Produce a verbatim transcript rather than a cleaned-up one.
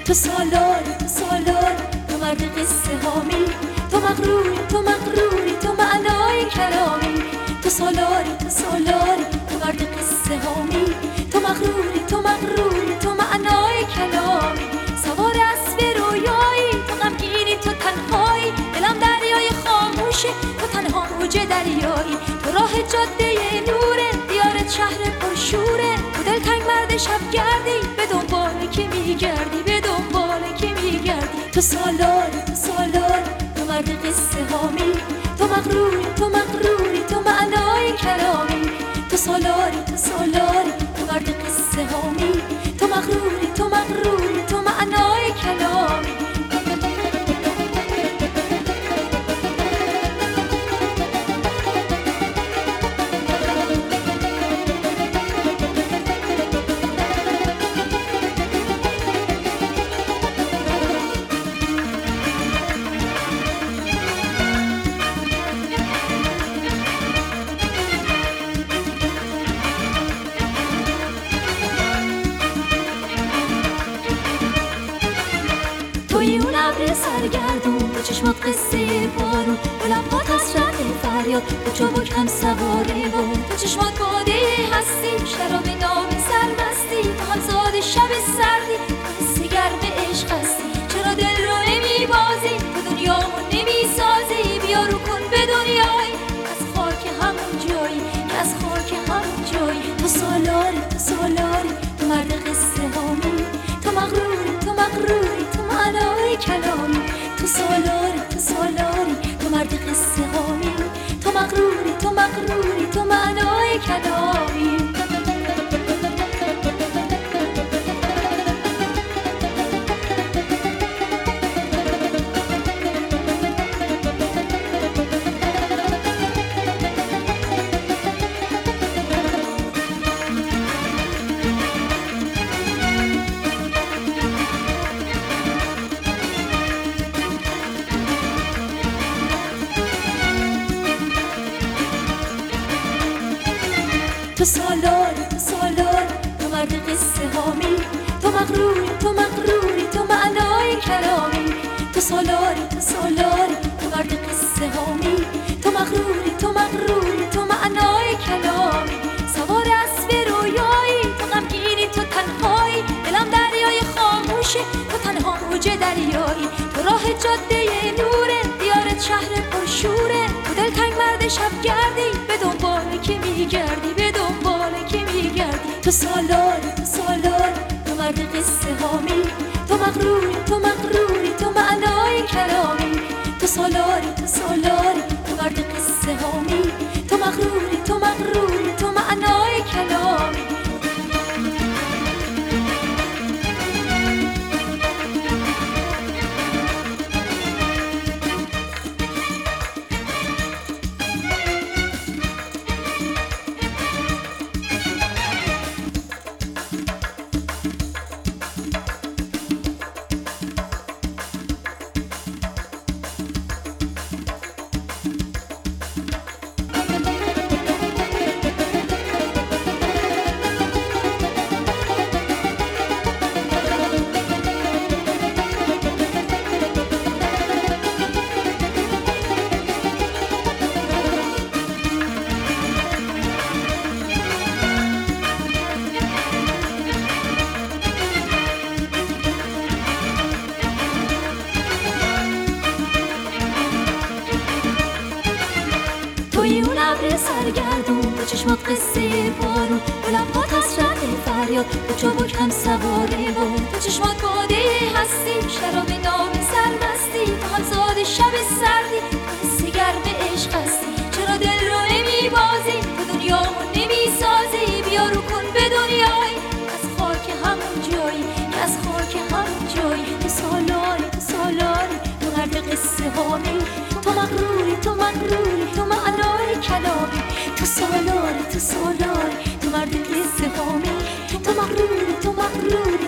تو سالاری تو سالاری تو مرد قصه هامی، تو مغروری تو مغروری تو معنای کلامی. تو سالاری تو سالاری تو مرد قصه هامی، تو مغروری تو مغروری تو معنای کلامی. سوار اسب رویایی تو غمگینی تو تنهایی، دلم دریای خاموشه تو تنها موج دریایی. تو راه جاده نوره دیارت شهر پرشوره، تو دلتنگ مرد شبگردی به دنبال که میگردی به دنبال که میگردی. تو سالاری تو سالاری تو مرد قصه هامی، تو مغروری تو مغروری تو معنای کلامی. تو سالاری تو سالاری تو مرد قصه هامی، تو مغروری تو مغروری تو معنای کلامی. توی اون ابر سرگردون، تو چشمات قصه بارون، به لبات حسرت فریاد، تو چابک هم سواره بود. تو چشمات باده هستی، شراب نام سرمستی، تو همزاد شب سردی، تو حس گرم عشق هستی. چرا دل رو نمیبازی، تو دنیامو نمیسازی؟ بیا رو کن به دنیایی از خاک همون جایی که از خاک همون جایی. تو سالاری تو سالاری تو مرد قصه هامی، تو مغروری تو مغروری تو معنای کلامی. تو سالاری تو سالاری تو مرد قصه هامی، تو مغروری تو مغروری تو معنای کلامی. تو سالاری تو سالاری تو مرد قصه هامی، تو مغروری تو مغروری تو معنای کلامی. تو سالاری تو سالاری تو مرد قصه هامی، تو مغروری تو مغروری تو معنای کلامی. سوار اسب رویایی تو غمگینی تو تنهایی، دلم دریای خاموشه تو تنها موج دریایی. تو راه جاده نوره دیارت شهر پرشوره، تو دلتنگ مرد شبگردی به دنبال که میگردی به دنبال که میگردی. تو سالاری تو سالاری تو مرد قصه هامی، تو مغروری تو مغروری تو معنای کلامی. تو سالاری تو سالاری تو مرد قصه هامی، تو مغروری تو مغروری تو معنای کلامی. توی اون ابر سرگردون، تو چشمات قصه بارون، به لبات حسرت فریاد، تو چابک هم سواره بود. تو چشمات باده هستی، شراب نام سرمستی، تو همزاد شب سردی، تو حس گرم عشق هستی. چرا دل رو نمیبازی، تو دنیامو نمیسازی؟ بیا رو کن به دنیایی از خاک همون جایی که از خاک همون جایی. تو سالاری تو سالاری تو مرد قصه هامی، تو مغروری تو مغروری تو معنای کلامی. تو سالاری تو سالاری تو مرد قصه هامی، تو مغروری تو مغروری